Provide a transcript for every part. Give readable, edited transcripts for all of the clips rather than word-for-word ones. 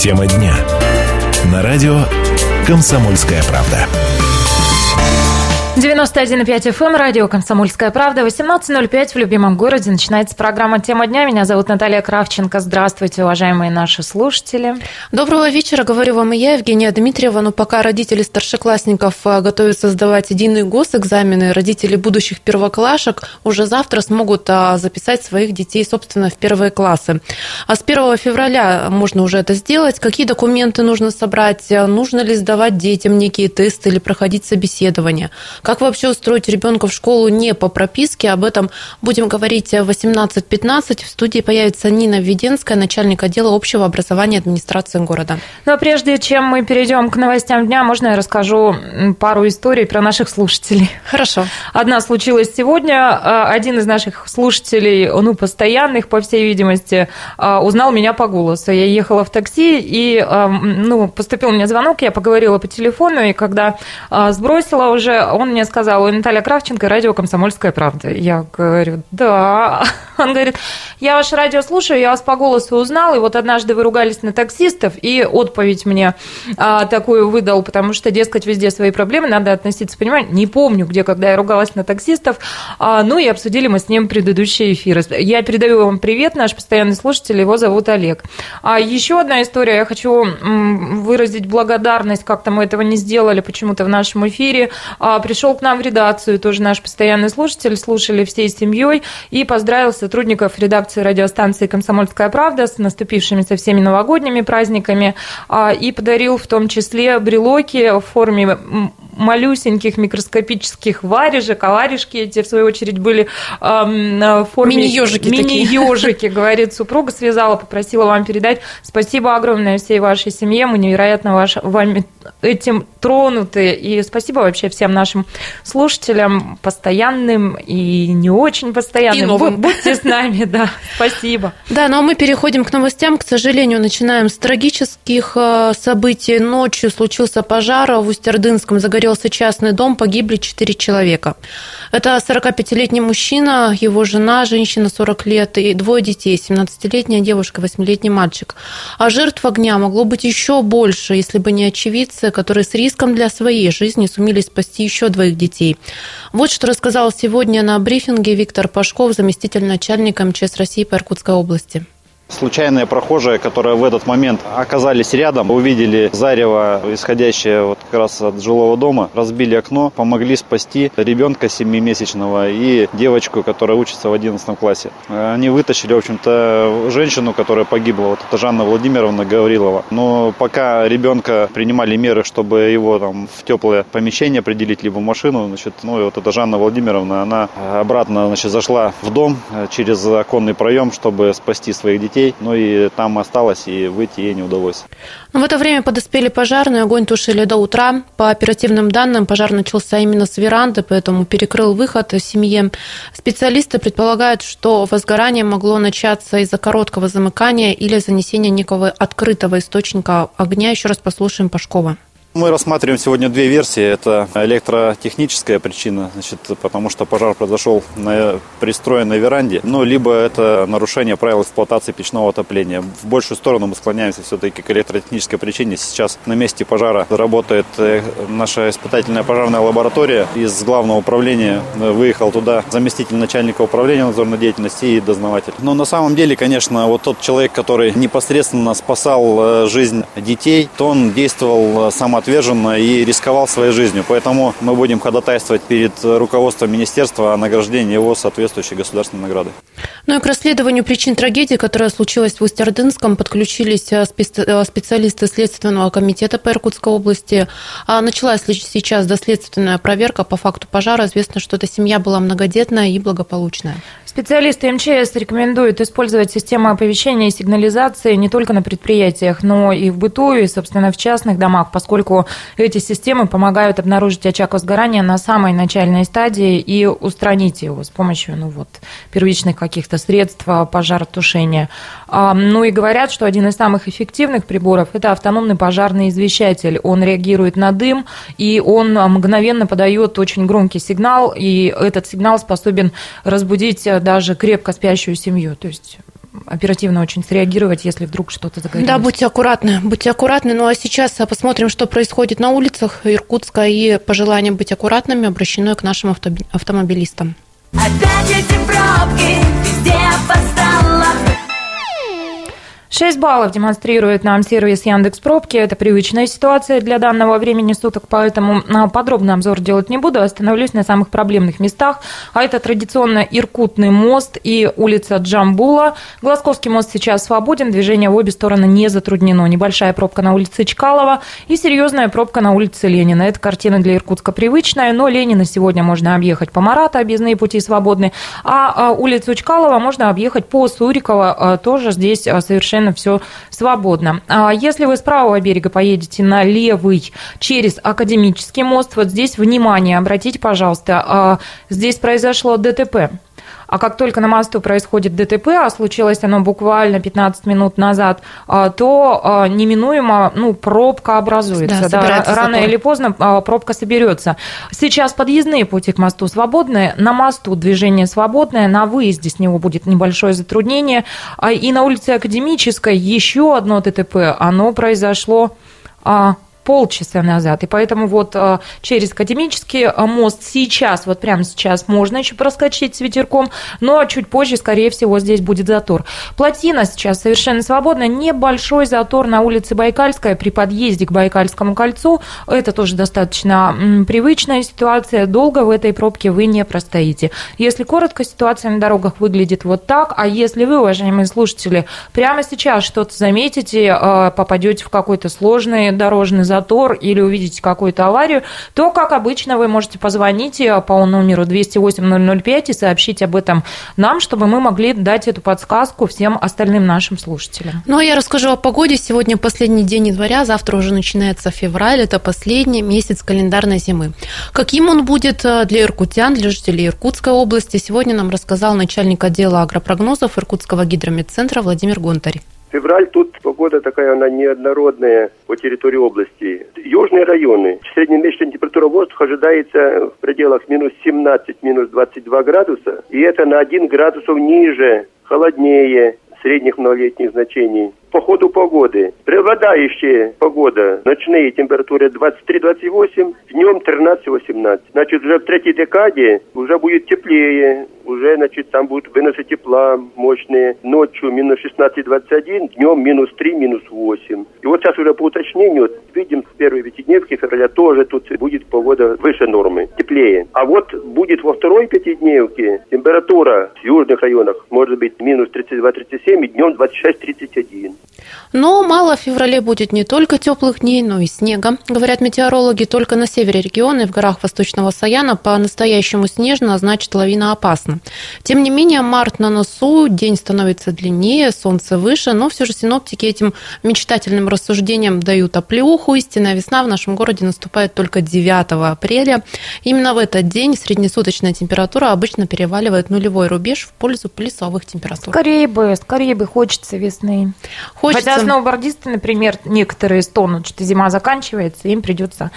Тема дня. На радио «Комсомольская правда». 91,5 FM, радио «Комсомольская правда», 18:05 в любимом городе. Начинается программа «Тема дня». Меня зовут Наталья Кравченко. Здравствуйте, уважаемые наши слушатели. Доброго вечера, говорю вам и я, Евгения Дмитриева. Но пока родители старшеклассников готовятся сдавать единые госэкзамены, родители будущих первоклашек уже завтра смогут записать своих детей, собственно, в первые классы. А с 1 февраля можно уже это сделать. Какие документы нужно собрать? Нужно ли сдавать детям некие тесты или проходить собеседование? Как вообще устроить ребенка в школу не по прописке? Об этом будем говорить в 18:15. В студии появится Нина Введенская, начальник отдела общего образования администрации города. Но прежде чем мы перейдем к новостям дня, можно я расскажу пару историй про наших слушателей? Хорошо. Одна случилась сегодня. Один из наших слушателей, постоянных, по всей видимости, узнал меня по голосу. Я ехала в такси, и поступил мне звонок, я поговорила по телефону, и когда сбросила уже, он мне сказал: Наталья Кравченко, радио «Комсомольская правда». Я говорю: да. Он говорит: я ваше радио слушаю, я вас по голосу узнал, и вот однажды вы ругались на таксистов, и отповедь мне такую выдал, потому что, дескать, везде свои проблемы, надо относиться, понимаете, не помню, где, когда я ругалась на таксистов, и обсудили мы с ним предыдущие эфиры. Я передаю вам привет, наш постоянный слушатель, его зовут Олег. Еще одна история, я хочу выразить благодарность, как-то мы этого не сделали почему-то в нашем эфире. Пришел к нам в редакцию, тоже наш постоянный слушатель, слушали всей семьей, и поздравил сотрудников редакции радиостанции «Комсомольская правда» с наступившимися всеми новогодними праздниками, и подарил в том числе брелоки в форме малюсеньких микроскопических варежек, а варежки эти, в свою очередь, были в форме... Мини-ежики, говорит супруга, связала, попросила вам передать. Спасибо огромное всей вашей семье, мы невероятно вами этим тронуты, и спасибо вообще всем нашим слушателям, постоянным и не очень постоянным. И новым. Будьте с нами, да, спасибо. Да, ну а мы переходим к новостям. К сожалению, начинаем с трагических событий. Ночью случился пожар в Усть-Ордынском, загорелся частный дом, погибли 4 человека. Это 45-летний мужчина, его жена, женщина 40 лет, и 2 детей, 17-летняя девушка, 8-летний мальчик. А жертв огня могло быть еще больше, если бы не очевидцы, которые с риском для своей жизни сумели спасти еще 2 детей. Вот что рассказал сегодня на брифинге Виктор Пашков, заместитель начальника МЧС России по Иркутской области. Случайные прохожие, которые в этот момент оказались рядом, увидели зарево, исходящее как раз от жилого дома, разбили окно, помогли спасти ребенка 7-месячного и девочку, которая учится в 11 классе. Они вытащили, в общем-то, женщину, которая погибла, это Жанна Владимировна Гаврилова. Но пока ребенка принимали меры, чтобы его в теплое помещение определить, либо в машину, эта Жанна Владимировна, она обратно, зашла в дом через оконный проем, чтобы спасти своих детей. И там осталось, и выйти ей не удалось. Но в это время подоспели пожарные, огонь тушили до утра. По оперативным данным, пожар начался именно с веранды, поэтому перекрыл выход семье. Специалисты предполагают, что возгорание могло начаться из-за короткого замыкания или занесения некого открытого источника огня. Еще раз послушаем Пашкова. Мы рассматриваем сегодня 2 версии. Это электротехническая причина, потому что пожар произошел на пристроенной веранде, либо это нарушение правил эксплуатации печного отопления. В большую сторону мы склоняемся все-таки к электротехнической причине. Сейчас на месте пожара работает наша испытательная пожарная лаборатория. Из главного управления выехал туда заместитель начальника управления надзорной деятельности и дознаватель. Но на самом деле, конечно, тот человек, который непосредственно спасал жизнь детей, то он действовал самоотверженно и рисковал своей жизнью. Поэтому мы будем ходатайствовать перед руководством министерства о награждении его соответствующей государственной наградой. И к расследованию причин трагедии, которая случилась в Усть-Ордынском, подключились специалисты Следственного комитета по Иркутской области. Началась сейчас доследственная проверка по факту пожара. Известно, что эта семья была многодетная и благополучная. Специалисты МЧС рекомендуют использовать систему оповещения и сигнализации не только на предприятиях, но и в быту, и, собственно, в частных домах, поскольку эти системы помогают обнаружить очаг возгорания на самой начальной стадии и устранить его с помощью первичных каких-то средств пожаротушения. И говорят, что один из самых эффективных приборов – это автономный пожарный извещатель. Он реагирует на дым, и он мгновенно подает очень громкий сигнал, и этот сигнал способен разбудить даже крепко спящую семью. То есть оперативно очень среагировать, если вдруг что-то загорелось. Да, будьте аккуратны. Ну а сейчас посмотрим, что происходит на улицах Иркутска, и пожелание быть аккуратными обращено к нашим автомобилистам. Опять эти пробки, везде опоздала. 6 баллов демонстрирует нам сервис Яндекс.Пробки. Это привычная ситуация для данного времени суток, поэтому подробный обзор делать не буду. Остановлюсь на самых проблемных местах. А это традиционно Иркутный мост и улица Джамбула. Глазковский мост сейчас свободен, движение в обе стороны не затруднено. Небольшая пробка на улице Чкалова и серьезная пробка на улице Ленина. Эта картина для Иркутска привычная, но Ленина сегодня можно объехать по Марата, объездные пути свободны. А улицу Чкалова можно объехать по Сурикова, тоже здесь совершенно все свободно. Если вы с правого берега поедете на левый через Академический мост, вот здесь, внимание, обратите, пожалуйста, здесь произошло ДТП. А как только на мосту происходит ДТП, а случилось оно буквально 15 минут назад, то неминуемо пробка образуется. Да, рано или поздно пробка соберется. Сейчас подъездные пути к мосту свободны, на мосту движение свободное, на выезде с него будет небольшое затруднение. И на улице Академической еще одно ДТП, оно произошло полчаса назад. И поэтому вот через Академический мост сейчас, вот прямо сейчас можно еще проскочить с ветерком, но чуть позже, скорее всего, здесь будет затор. Плотина сейчас совершенно свободна. Небольшой затор на улице Байкальская при подъезде к Байкальскому кольцу. Это тоже достаточно привычная ситуация. Долго в этой пробке вы не простоите. Если коротко, ситуация на дорогах выглядит вот так. А если вы, уважаемые слушатели, прямо сейчас что-то заметите, попадете в какой-то сложный дорожный затор или увидите какую-то аварию, то, как обычно, вы можете позвонить по номеру 208-005 и сообщить об этом нам, чтобы мы могли дать эту подсказку всем остальным нашим слушателям. Ну, а я расскажу о погоде. Сегодня последний день января, завтра уже начинается февраль, это последний месяц календарной зимы. Каким он будет для иркутян, для жителей Иркутской области, сегодня нам рассказал начальник отдела агропрогнозов Иркутского гидрометцентра Владимир Гонтарь. Февраль, тут погода такая, она неоднородная по территории области. Южные районы. Среднемесячная температура воздуха ожидается в пределах минус 17, минус 22 градуса. И это на 1 градус ниже, холоднее средних многолетних значений. По ходу погоды. Преобладающая погода. Ночные температуры 23-28, днем 13-18. Значит, уже в третьей декаде уже будет теплее. Уже, значит, там будут выносы тепла мощные. Ночью минус 16-21, днем минус 3, минус 8. И вот сейчас уже по уточнению, видим, в первой пятидневке февраля тоже тут будет погода выше нормы, теплее. А вот будет во второй пятидневке температура в южных районах может быть минус 32-37 и днем 26-31. Но мало в феврале будет не только теплых дней, но и снега. Говорят метеорологи, только на севере региона и в горах Восточного Саяна по-настоящему снежно, а значит лавина опасна. Тем не менее, март на носу, день становится длиннее, солнце выше, но все же синоптики этим мечтательным рассуждениям дают оплеуху. Истинная весна в нашем городе наступает только 9 апреля. Именно в этот день среднесуточная температура обычно переваливает нулевой рубеж в пользу плюсовых температур. Скорее бы хочется весны. Хотя сноубордисты, например, некоторые стонут, что зима заканчивается, им придется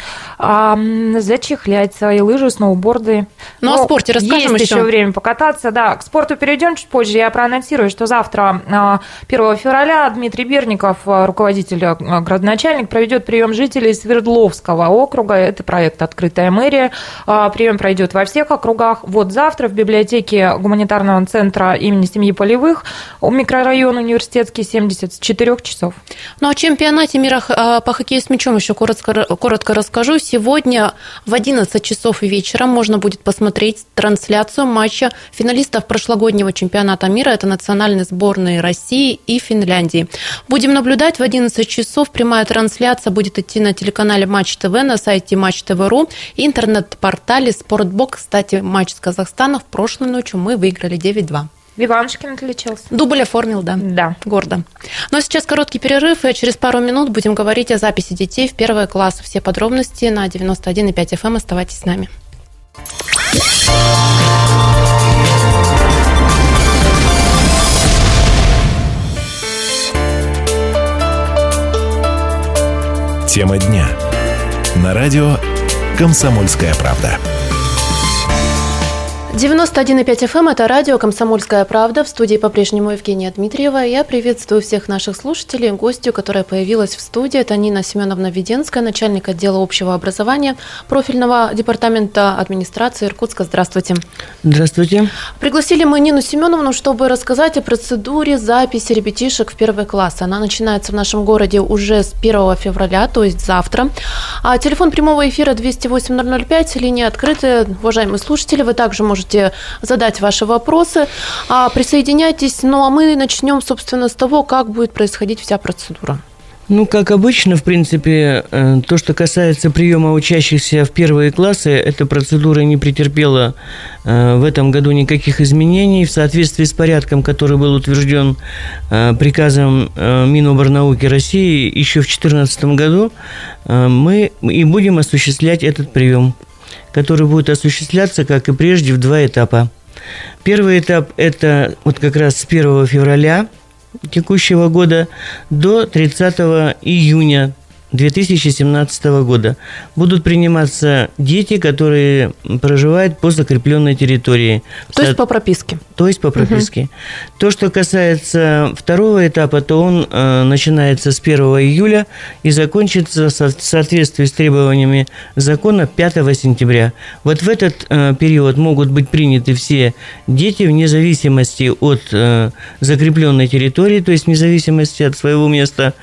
зачехлять свои лыжи, сноуборды. Ну, о спорте расскажем еще время покататься. Да, к спорту перейдем чуть позже. Я проанонсирую, что завтра, 1 февраля, Дмитрий Берников, руководитель, градоначальник, проведет прием жителей Свердловского округа. Это проект «Открытая мэрия». Прием пройдет во всех округах. Вот завтра в библиотеке гуманитарного центра имени семьи Полевых, микрорайон Университетский, 70, с 4 часов. Ну, о чемпионате мира по хоккею с мячом еще коротко расскажу. Сегодня в 11 часов вечера можно будет посмотреть трансляцию матча финалистов прошлогоднего чемпионата мира. Это национальные сборные России и Финляндии. Будем наблюдать в 11 часов. Прямая трансляция будет идти на телеканале Матч ТВ, на сайте Матч ТВ.ру и интернет-портале Спортбокс. Кстати, матч с Казахстаном в прошлой ночью мы выиграли 9-2. Иванушкин отличился. Дубль оформил, да. Да. Гордо. Но сейчас короткий перерыв, и через пару минут будем говорить о записи детей в первый класс. Все подробности на 91,5 FM. Оставайтесь с нами. Тема дня. На радио «Комсомольская правда». 91,5 FM – это радио «Комсомольская правда». В студии по-прежнему Евгения Дмитриева. Я приветствую всех наших слушателей, гостью, которая появилась в студии. Это Нина Семеновна Веденская, начальник отдела общего образования профильного департамента администрации Иркутска. Здравствуйте. Здравствуйте. Пригласили мы Нину Семеновну, чтобы рассказать о процедуре записи ребятишек в первый класс. Она начинается в нашем городе уже с 1 февраля, то есть завтра. А телефон прямого эфира 208-005, линия открытая. Уважаемые слушатели, вы также можете задать ваши вопросы, присоединяйтесь. Ну, а мы начнем, собственно, с того, как будет происходить вся процедура. Ну, как обычно, в принципе, то, что касается приема учащихся в первые классы, эта процедура не претерпела в этом году никаких изменений. В соответствии с порядком, который был утвержден приказом Миноборнауки России еще в 2014 году, мы и будем осуществлять этот прием, который будет осуществляться, как и прежде, в 2 этапа. Первый этап – это вот как раз с 1 февраля текущего года до 30 июня 2017 года будут приниматься дети, которые проживают по закрепленной территории. То есть по прописке? То есть по прописке. Угу. То, что касается второго этапа, то он начинается с 1 июля и закончится в соответствии с требованиями закона 5 сентября. Вот в этот период могут быть приняты все дети вне зависимости от закрепленной территории, то есть вне зависимости от своего места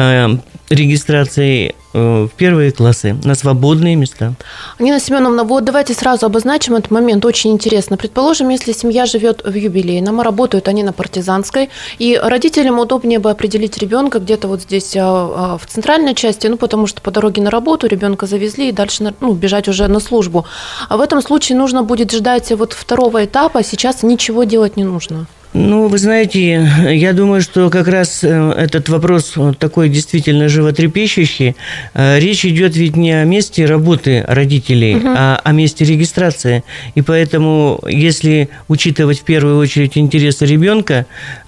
регистрации в первые классы на свободные места. Нина Семеновна, вот давайте сразу обозначим этот момент. Очень интересно. Предположим, если семья живет в Юбилейном, а работают они на Партизанской, и родителям удобнее бы определить ребенка где-то вот здесь в центральной части, ну, потому что по дороге на работу ребенка завезли и дальше бежать уже на службу. А в этом случае нужно будет ждать вот второго этапа, сейчас ничего делать не нужно. Ну, вы знаете, я думаю, что как раз этот вопрос такой действительно животрепещущий. Речь идет ведь не о месте работы родителей, а о месте регистрации. И поэтому, если учитывать в первую очередь интересы ребенка,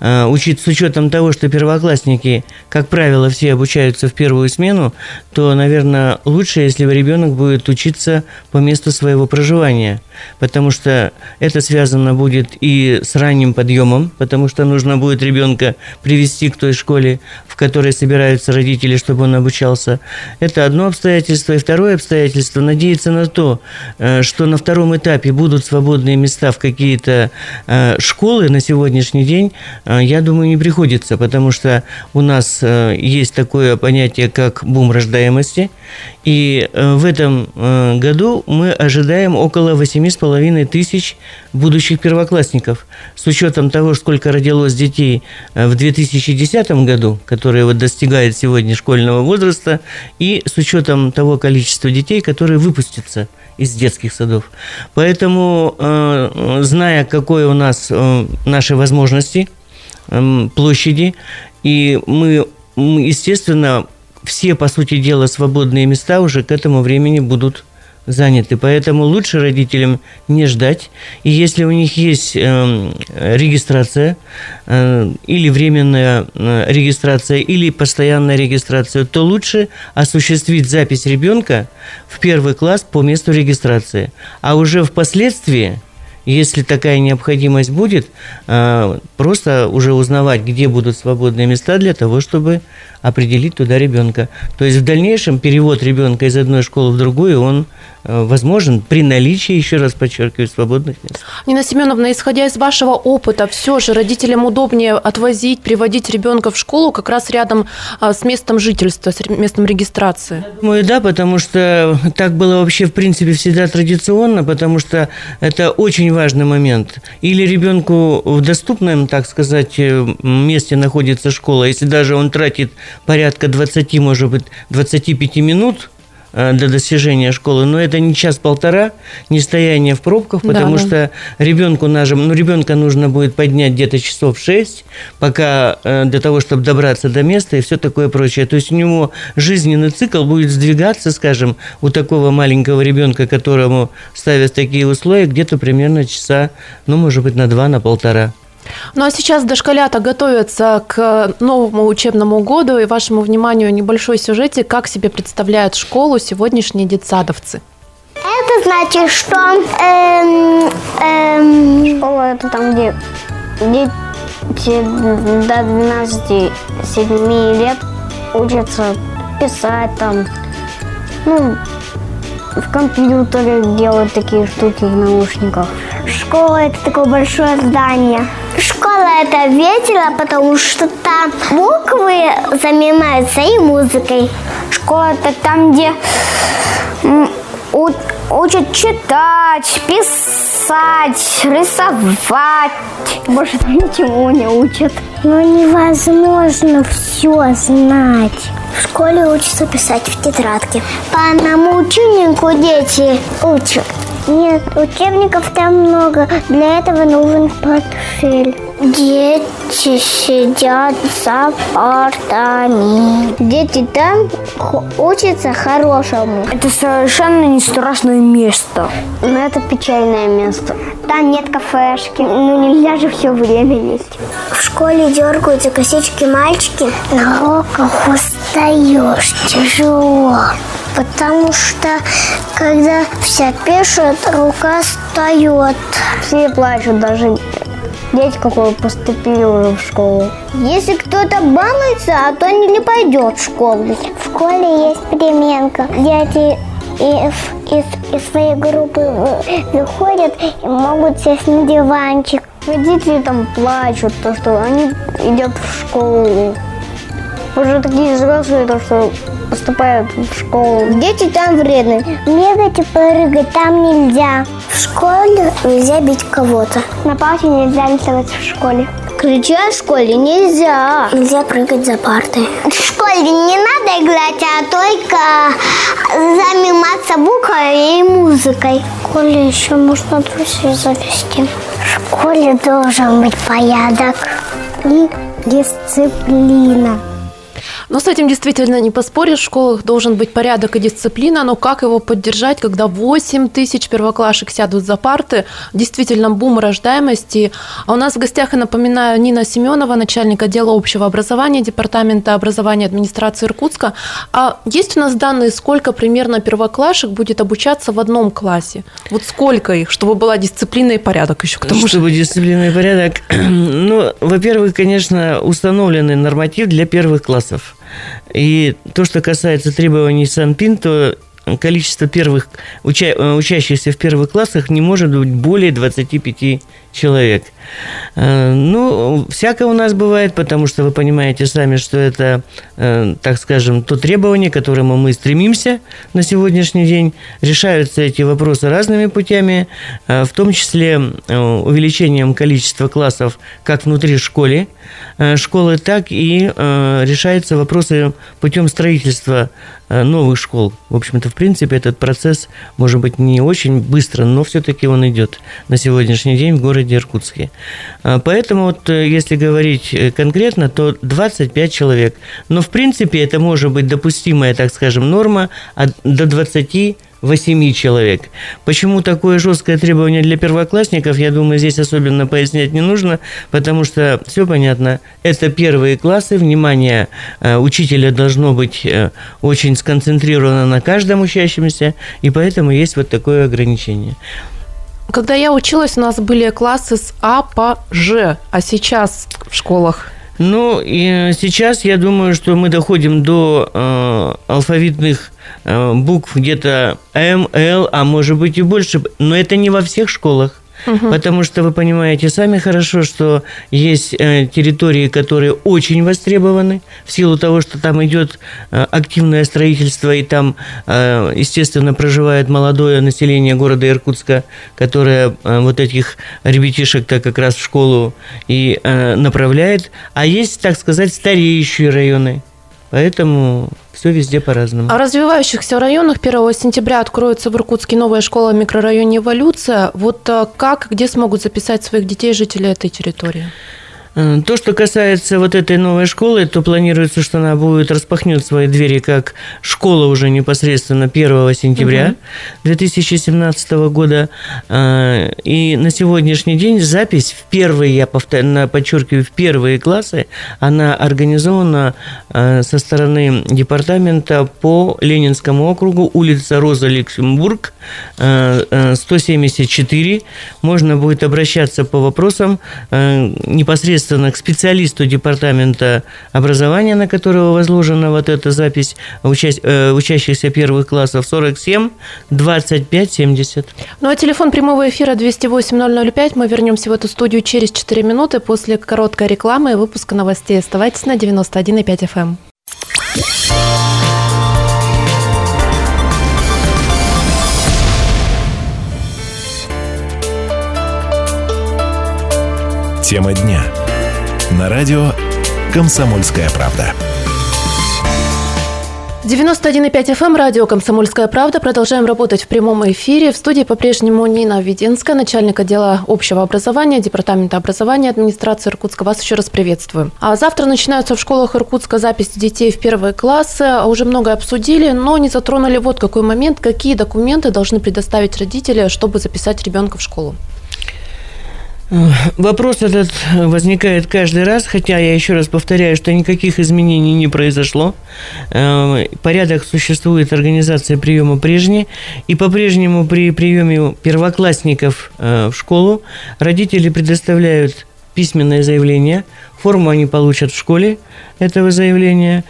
с учетом того, что первоклассники, как правило, все обучаются в первую смену, то, наверное, лучше, если ребенок будет учиться по месту своего проживания. Потому что это связано будет и с ранним подъемом, потому что нужно будет ребенка привести к той школе, в которой собираются родители, чтобы он обучался. Это одно обстоятельство. И второе обстоятельство – надеяться на то, что на втором этапе будут свободные места в какие-то школы на сегодняшний день, я думаю, не приходится, потому что у нас есть такое понятие, как бум рождаемости. И в этом году мы ожидаем около 8,5 тысяч будущих первоклассников. С учетом того, сколько родилось детей в 2010 году, которые вот достигают сегодня школьного возраста, и с учетом того количества детей, которые выпустятся из детских садов. Поэтому, зная, какое у нас наши возможности, площади, и мы, естественно, все, по сути дела, свободные места уже к этому времени будут заняты. Поэтому лучше родителям не ждать. И если у них есть регистрация или временная регистрация, или постоянная регистрация, то лучше осуществить запись ребенка в первый класс по месту регистрации. А уже впоследствии, если такая необходимость будет, просто уже узнавать, где будут свободные места для того, чтобы определить туда ребенка. То есть в дальнейшем перевод ребенка из одной школы в другую, он возможен при наличии, еще раз подчеркиваю, свободных мест. Нина Семеновна, исходя из вашего опыта, все же родителям удобнее отвозить, приводить ребенка в школу как раз рядом с местом жительства, с местом регистрации? Думаю, да, потому что так было вообще, в принципе, всегда традиционно, потому что это очень важный момент. Или ребенку в доступном, так сказать, месте находится школа, если даже он тратит порядка 20, может быть, 25 минут до достижения школы, но это не час-полтора, не стояние в пробках, потому что ребенка нужно будет поднять где-то часов 6, пока для того, чтобы добраться до места и все такое прочее. То есть у него жизненный цикл будет сдвигаться, скажем, у такого маленького ребенка, которому ставят такие условия, где-то примерно часа, может быть, на 2, на 1,5. Ну а сейчас дошколята готовятся к новому учебному году, и вашему вниманию небольшой сюжетик, как себе представляют школу сегодняшние детсадовцы. Это Это значит, что школа это там, где дети до 12-7 лет учатся писать там, в компьютере делают такие штуки в наушниках. Школа это такое большое здание. Школа это весело, потому что там буквы занимаются и музыкой. Школа это там, где учат читать, писать, рисовать. Больше там ничего не учат. Но невозможно все знать. В школе учатся писать в тетрадке. По одному учебнику дети учат. Нет, учебников там много. Для этого нужен портфель. Дети сидят за партами. Дети там учатся хорошему. Это совершенно не страшное место. Но это печальное место. Там нет кафешки. Нельзя же все время есть. В школе дергаются косички мальчики. На уроках устаешь, тяжело. Потому что, когда все пишут, рука встает. Все плачут, даже дети, которые поступили уже в школу. Если кто-то балуется, то не пойдет в школу. В школе есть переменка. Дети из своей группы выходят и могут сесть на диванчик. Родители там плачут, то, что они идут в школу. Уже такие взрослые, то, что поступают в школу. Дети там вредные. Бегать и прыгать там нельзя. В школе нельзя бить кого-то. На палке нельзя рисовать в школе. Кричать в школе нельзя. Нельзя прыгать за партой. В школе не надо играть, а только заниматься буквами и музыкой. В школе еще можно друзей завести. В школе должен быть порядок и дисциплина. Но с этим действительно не поспоришь. В школах должен быть порядок и дисциплина, но как его поддержать, когда 8 тысяч первоклашек сядут за парты? Действительно бум рождаемости. А у нас в гостях, я напоминаю, Нина Семенова, начальник отдела общего образования Департамента образования администрации Иркутска. А есть у нас данные, сколько примерно первоклашек будет обучаться в одном классе? Вот сколько их, чтобы была дисциплина и порядок еще к тому же? Чтобы дисциплина и порядок? Ну, во-первых, конечно, установленный норматив для первых классов. И то, что касается требований Санпин, то количество первых учащихся в первых классах не может быть более 25 человек. Ну, всякое у нас бывает, потому что вы понимаете сами, что это, так скажем, то требование, к которому мы стремимся на сегодняшний день. Решаются эти вопросы разными путями, в том числе увеличением количества классов как внутри школы, так и решаются вопросы путем строительства новых школ. В общем-то, в принципе, этот процесс может быть не очень быстро, но все-таки он идет на сегодняшний день в городе Иркутске. Поэтому, вот, если говорить конкретно, то 25 человек. Но, в принципе, это может быть допустимая, так скажем, норма до 28 человек. Почему такое жесткое требование для первоклассников, я думаю, здесь особенно пояснять не нужно, потому что все понятно. Это первые классы, внимание учителя должно быть очень сконцентрировано на каждом учащемся, и поэтому есть вот такое ограничение. Когда я училась, у нас были классы с А по Ж, а сейчас в школах? Ну, и сейчас я думаю, что мы доходим до алфавитных букв где-то М, Л, а может быть и больше, но это не во всех школах. Потому что вы понимаете сами хорошо, что есть территории, которые очень востребованы в силу того, что там идет активное строительство, и там, естественно, проживает молодое население города Иркутска, которое вот этих ребятишек так как раз в школу и направляет. А есть, так сказать, стареющие районы. Поэтому все везде по-разному. А в развивающихся районах 1 сентября откроется в Иркутске новая школа в микрорайоне «Эволюция». Вот как, где смогут записать своих детей жители этой территории? То, что касается вот этой новой школы, то планируется, что она распахнет свои двери как школа уже непосредственно 1 сентября 2017 года. И на сегодняшний день запись в первые, я подчеркиваю, в первые классы, она организована со стороны департамента по Ленинскому округу, улица Роза Люксембург, 174. Можно будет обращаться по вопросам непосредственно к специалисту департамента образования, на которого возложена вот эта запись учащихся первых классов, 47 25 70. Ну а телефон прямого эфира 208-005. Мы вернемся в эту студию через 4 минуты после короткой рекламы и выпуска новостей. Оставайтесь на 91,5 FM. Тема дня. На радио «Комсомольская правда». 91,5 FM, радио «Комсомольская правда». Продолжаем работать в прямом эфире. В студии по-прежнему Нина Веденская, начальник отдела общего образования, департамента образования администрации Иркутска. Вас еще раз приветствую. А завтра начинаются в школах Иркутска записи детей в первые классы. Уже многое обсудили, но не затронули вот какой момент. Какие документы должны предоставить родители, чтобы записать ребенка в школу? Вопрос этот возникает каждый раз, хотя я еще раз повторяю, что никаких изменений не произошло. Порядок существует, организация приема прежняя, и по-прежнему при приеме первоклассников в школу родители предоставляют письменное заявление, форму они получат в школе этого заявления.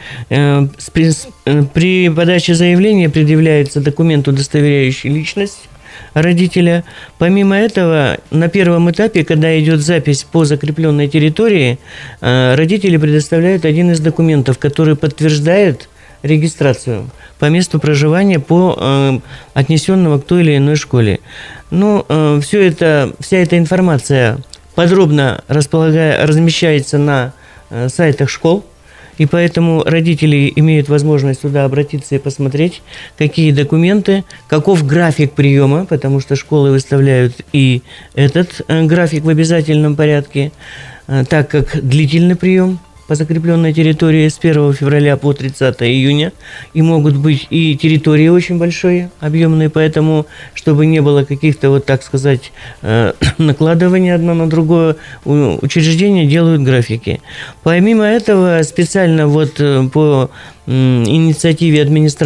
При подаче заявления предъявляется документ, удостоверяющий личность родителя. Помимо этого, на первом этапе, когда идет запись по закрепленной территории, родители предоставляют один из документов, который подтверждает регистрацию по месту проживания по отнесенного к той или иной школе. Ну, вся эта информация подробно размещается на сайтах школ. И поэтому родители имеют возможность туда обратиться и посмотреть, какие документы, каков график приема, потому что школы выставляют и этот график в обязательном порядке, так как длительный прием по закрепленной территории с 1 февраля по 30 июня, и могут быть и территории очень большие, объемные, поэтому, чтобы не было каких-то, вот так сказать, накладываний одно на другое, учреждения делают графики. Помимо этого, специально вот по инициативе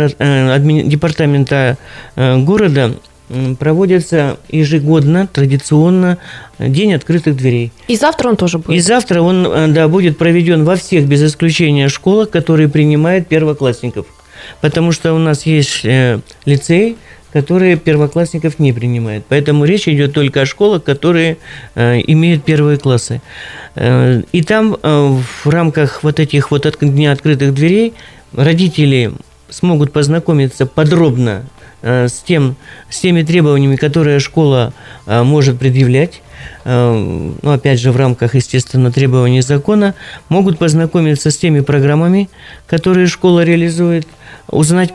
департамента города проводится ежегодно, традиционно, День открытых дверей. И завтра он тоже будет? И завтра он, будет проведен во всех, без исключения, школах, которые принимают первоклассников. Потому что у нас есть лицей, которые первоклассников не принимают. Поэтому речь идет только о школах, которые имеют первые классы. И там в рамках вот этих вот Дня открытых дверей родители смогут познакомиться подробно с теми требованиями, которые школа может предъявлять, опять же, в рамках, естественно, требований закона, могут познакомиться с теми программами, которые школа реализует, узнать,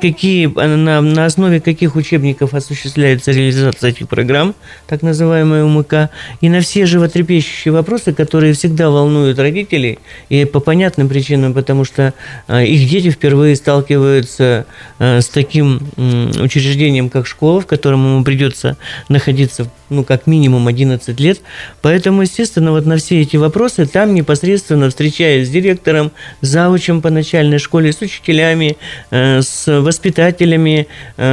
на основе каких учебников осуществляется реализация этих программ, так называемая УМК, и на все животрепещущие вопросы, которые всегда волнуют родителей, и по понятным причинам, потому что их дети впервые сталкиваются с таким учреждением, как школа, в котором ему придется находиться, как минимум 11 лет. Поэтому, естественно, вот на все эти вопросы там непосредственно встречаясь с директором, завучем по начальной школе, с учителями, с воспитателями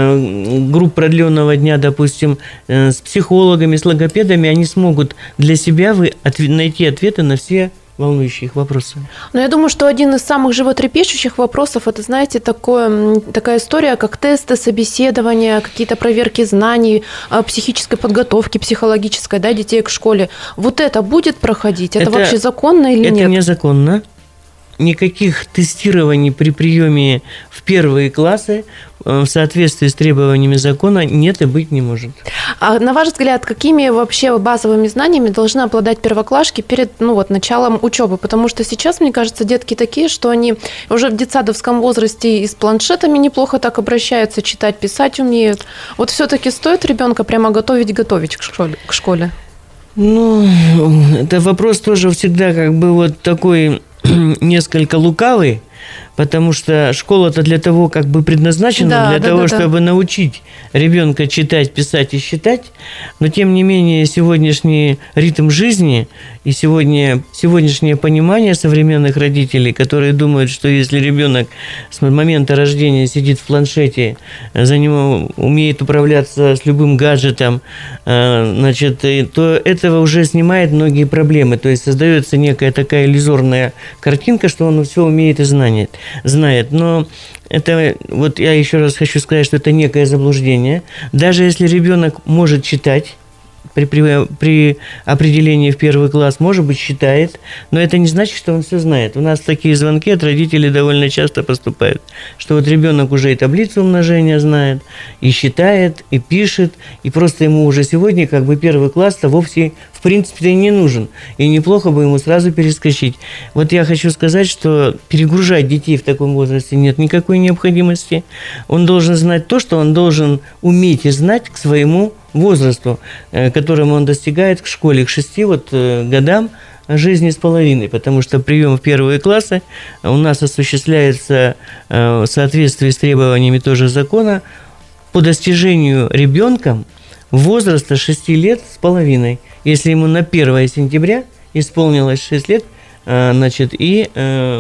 групп продленного дня, допустим, с психологами, с логопедами, они смогут для себя найти ответы на все волнующие их вопросы. Но я думаю, что один из самых животрепещущих вопросов, это, знаете, такая история, как тесты, собеседования, какие-то проверки знаний, психической подготовки, психологической, детей к школе. Вот это будет проходить? Это вообще законно или нет? Это незаконно. Никаких тестирований при приеме в первые классы в соответствии с требованиями закона нет и быть не может. А на ваш взгляд, какими вообще базовыми знаниями должны обладать первоклашки перед началом учебы? Потому что сейчас, мне кажется, детки такие, что они уже в детсадовском возрасте и с планшетами неплохо так обращаются, читать, писать умеют. Вот все-таки стоит ребенка прямо готовить к школе? Ну, это вопрос тоже всегда как бы вот такой несколько лукавый, потому что школа-то для того как бы предназначена, для того, чтобы научить ребенка читать, писать и считать, но тем не менее сегодняшний ритм жизни и сегодняшнее понимание современных родителей, которые думают, что если ребенок с момента рождения сидит в планшете, за него умеет управляться с любым гаджетом, значит, то этого уже снимает многие проблемы, то есть создается некая такая иллюзорная картинка, что он все умеет и знает, но это, вот я еще раз хочу сказать, что это некое заблуждение. Даже если ребенок может читать, при определении в первый класс, может быть, считает, но это не значит, что он все знает. У нас такие звонки от родителей довольно часто поступают, что вот ребенок уже и таблицу умножения знает, и считает, и пишет, и просто ему уже сегодня как бы первый класс-то вовсе в принципе не нужен, и неплохо бы ему сразу перескочить. Вот я хочу сказать, что перегружать детей в таком возрасте нет никакой необходимости. Он должен знать то, что он должен уметь и знать к своему возрасту, которому он достигает к школе, к 6 годам жизни с половиной, потому что прием в первые классы у нас осуществляется в соответствии с требованиями тоже закона по достижению ребенком возраста 6 лет с половиной. Если ему на 1 сентября исполнилось 6 лет, значит, и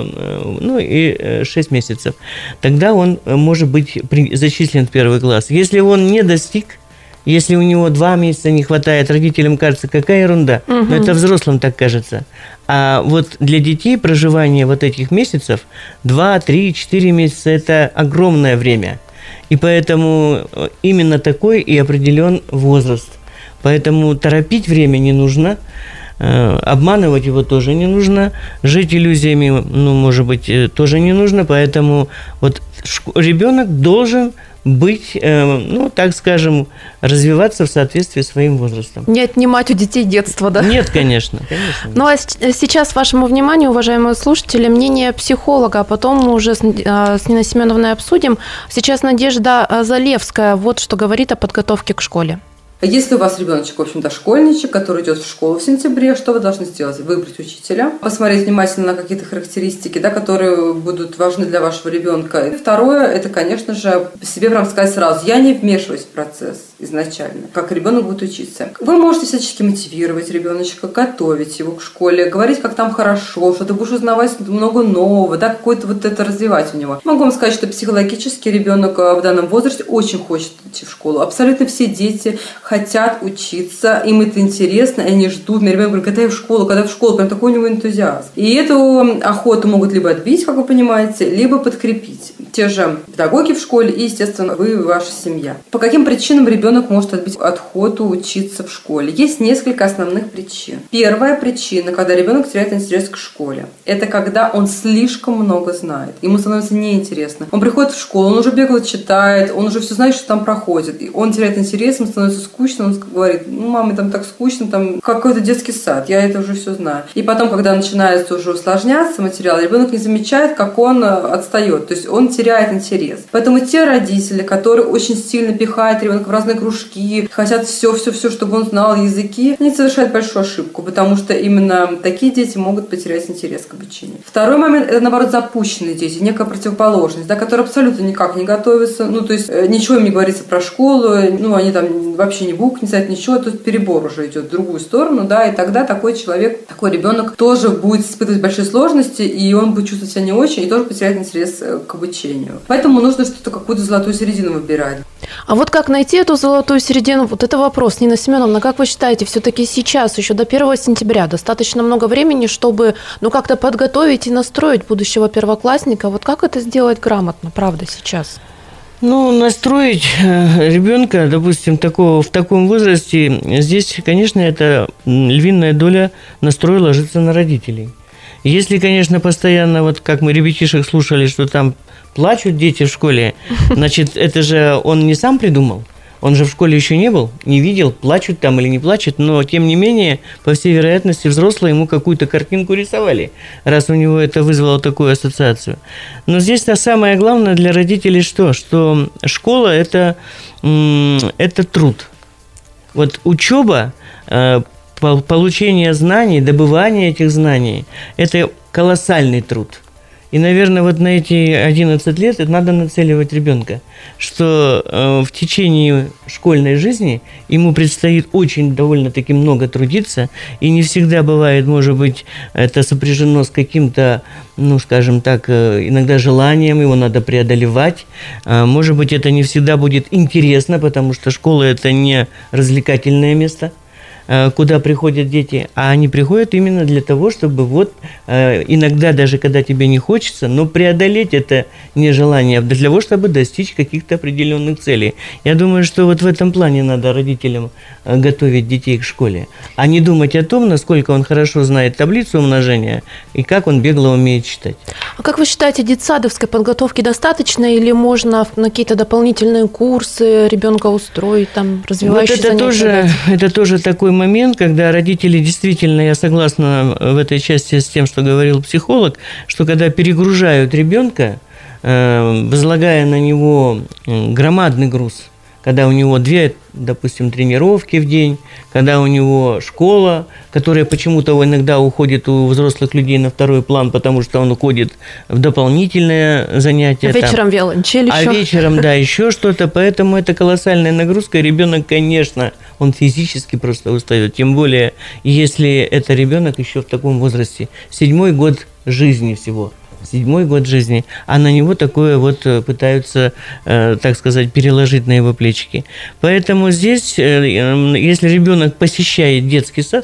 6 месяцев, тогда он может быть зачислен в первый класс. Если он не достиг, если у него 2 месяца не хватает, родителям кажется, какая ерунда. Но это взрослым так кажется. А вот для детей проживание вот этих месяцев, 2, 3, 4 месяца, это огромное время. И поэтому именно такой и определен возраст. Поэтому торопить время не нужно, обманывать его тоже не нужно, жить иллюзиями, может быть, тоже не нужно. Поэтому вот ребенок должен быть, так скажем, развиваться в соответствии с своим возрастом. Не отнимать у детей детство, да? Нет, конечно. Ну, а сейчас вашему вниманию, уважаемые слушатели, мнение психолога, а потом мы уже с Ниной Семеновной обсудим. Сейчас Надежда Залевская вот что говорит о подготовке к школе. Если у вас ребеночек, в общем-то, школьничек, который идет в школу в сентябре, что вы должны сделать? Выбрать учителя, посмотреть внимательно на какие-то характеристики, которые будут важны для вашего ребенка. И второе, это, конечно же, себе прям сказать сразу, я не вмешиваюсь в процесс изначально, как ребенок будет учиться. Вы можете всячески мотивировать ребеночка, готовить его к школе, говорить, как там хорошо, что ты будешь узнавать много нового, какое-то вот это развивать у него. Могу вам сказать, что психологически ребенок в данном возрасте очень хочет идти в школу. Абсолютно все дети хотят учиться, им это интересно, и они ждут. Мне ребенок говорит, когда я в школу, прям такой у него энтузиазм. И эту охоту могут либо отбить, как вы понимаете, либо подкрепить. Те же педагоги в школе и, естественно, вы и ваша семья. По каким причинам ребенок может отбить охоту учиться в школе? Есть несколько основных причин. Первая причина, когда ребенок теряет интерес к школе, это когда он слишком много знает. Ему становится неинтересно. Он приходит в школу, он уже бегло читает, он уже все знает, что там проходит. И он теряет интерес, ему становится скучно, он говорит, маме, там так скучно, там какой-то детский сад, я это уже все знаю. И потом, когда начинается уже усложняться материал, ребенок не замечает, как он отстает, то есть он теряет интерес. Поэтому те родители, которые очень сильно пихают ребенка в разные кружки, хотят все, чтобы он знал языки, они совершают большую ошибку, потому что именно такие дети могут потерять интерес к обучению. Второй момент – это, наоборот, запущенные дети, некая противоположность, которые абсолютно никак не готовятся, то есть ничего им не говорится про школу, они там вообще ни букв не знают, ничего, тут перебор уже идет в другую сторону, и тогда такой человек, такой ребенок тоже будет испытывать большие сложности, и он будет чувствовать себя не очень, и тоже потеряет интерес к обучению. Поэтому нужно что-то, какую-то золотую середину выбирать. А вот как найти эту золотую середину, вот это вопрос. Нина Семеновна, как вы считаете, все-таки сейчас, еще до 1 сентября, достаточно много времени, чтобы как-то подготовить и настроить будущего первоклассника? Вот как это сделать грамотно, правда, сейчас? Настроить ребенка, допустим, в таком возрасте, здесь, конечно, это львиная доля настроя ложится на родителей. Если, конечно, постоянно, как мы ребятишек слушали, что там плачут дети в школе, значит, это же он не сам придумал. Он же в школе еще не был, не видел, плачут там или не плачут, но, тем не менее, по всей вероятности, взрослые ему какую-то картинку рисовали, раз у него это вызвало такую ассоциацию. Но здесь-то самое главное для родителей что? Что школа – это труд. Вот учеба получение знаний, добывание этих знаний – это колоссальный труд. И, наверное, вот на эти 11 лет надо нацеливать ребенка, что в течение школьной жизни ему предстоит очень довольно-таки много трудиться, и не всегда бывает, может быть, это сопряжено с каким-то, ну, скажем так, иногда желанием, его надо преодолевать. Может быть, это не всегда будет интересно, потому что школа – это не развлекательное место, куда приходят дети, а они приходят именно для того, чтобы вот иногда даже когда тебе не хочется, но преодолеть это нежелание для того, чтобы достичь каких-то определенных целей. Я думаю, что вот в этом плане надо родителям готовить детей к школе, а не думать о том, насколько он хорошо знает таблицу умножения и как он бегло умеет читать. А как вы считаете, детсадовской подготовки достаточно или можно на какие-то дополнительные курсы ребенка устроить, там, развивающие вот занятия? Это тоже такой момент, когда родители действительно, я согласна в этой части с тем, что говорил психолог, что когда перегружают ребенка, возлагая на него громадный груз, когда у него 2, допустим, тренировки в день, когда у него школа, которая почему-то иногда уходит у взрослых людей на второй план, потому что он уходит в дополнительное занятие. А вечером виолончель еще. А вечером, да, еще что-то. Поэтому это колоссальная нагрузка. Ребенок, конечно, он физически просто устает. Тем более, если это ребенок еще в таком возрасте. 7-й год жизни всего. 7-й год жизни, а на него такое вот пытаются, так сказать, переложить на его плечики. Поэтому здесь, если ребенок посещает детский сад,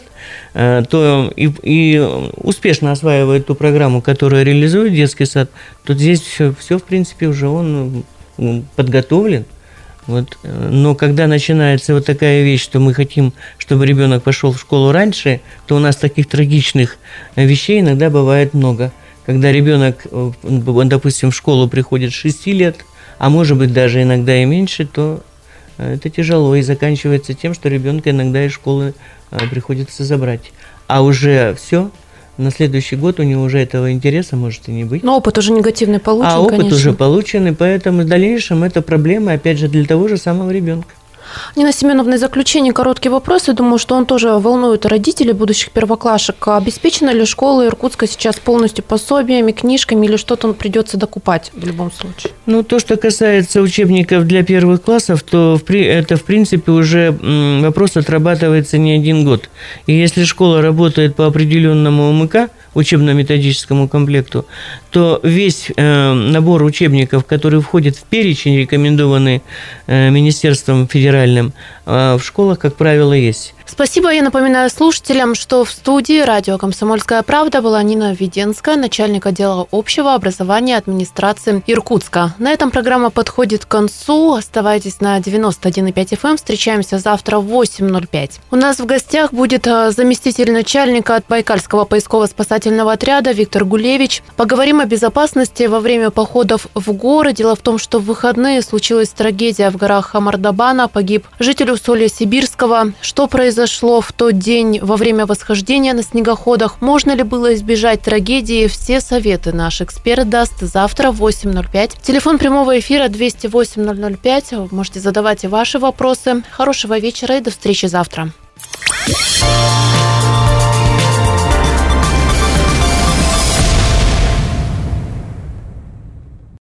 то и успешно осваивает ту программу, которую реализует детский сад, то здесь все в принципе, уже он подготовлен. Вот. Но когда начинается вот такая вещь, что мы хотим, чтобы ребенок пошел в школу раньше, то у нас таких трагичных вещей иногда бывает много. Когда ребенок, допустим, в школу приходит с 6 лет, а может быть даже иногда и меньше, то это тяжело и заканчивается тем, что ребенка иногда из школы приходится забрать. А уже все, на следующий год у него уже этого интереса может и не быть. Но опыт уже негативный получен, А опыт конечно. уже получен, и поэтому в дальнейшем это проблема, опять же, для того же самого ребенка. Нина Семеновна, в заключение короткий вопрос. Я думаю, что он тоже волнует родителей будущих первоклашек. Обеспечена ли школа Иркутска сейчас полностью пособиями, книжками или что-то придется докупать в любом случае? Ну, то, что касается учебников для первых классов, то это, в принципе, уже вопрос отрабатывается не 1 год. И если школа работает по определенному УМК, учебно-методическому комплекту, то весь набор учебников, который входит в перечень, рекомендованный Министерством федеральным, в школах, как правило, есть. Спасибо. Я напоминаю слушателям, что в студии радио «Комсомольская правда» была Нина Веденская, начальник отдела общего образования администрации Иркутска. На этом программа подходит к концу. Оставайтесь на 91,5 FM. Встречаемся завтра в 8:05. У нас в гостях будет заместитель начальника Байкальского поисково-спасательного отряда Виктор Гулевич. Поговорим о безопасности во время походов в горы. Дело в том, что в выходные случилась трагедия в горах Хамардабана. Погиб житель Усолья-Сибирского. Что произошло в тот день во время восхождения на снегоходах? Можно ли было избежать трагедии? Все советы наш эксперт даст завтра в 8:05. Телефон прямого эфира 208-005. Вы можете задавать и ваши вопросы. Хорошего вечера и до встречи завтра.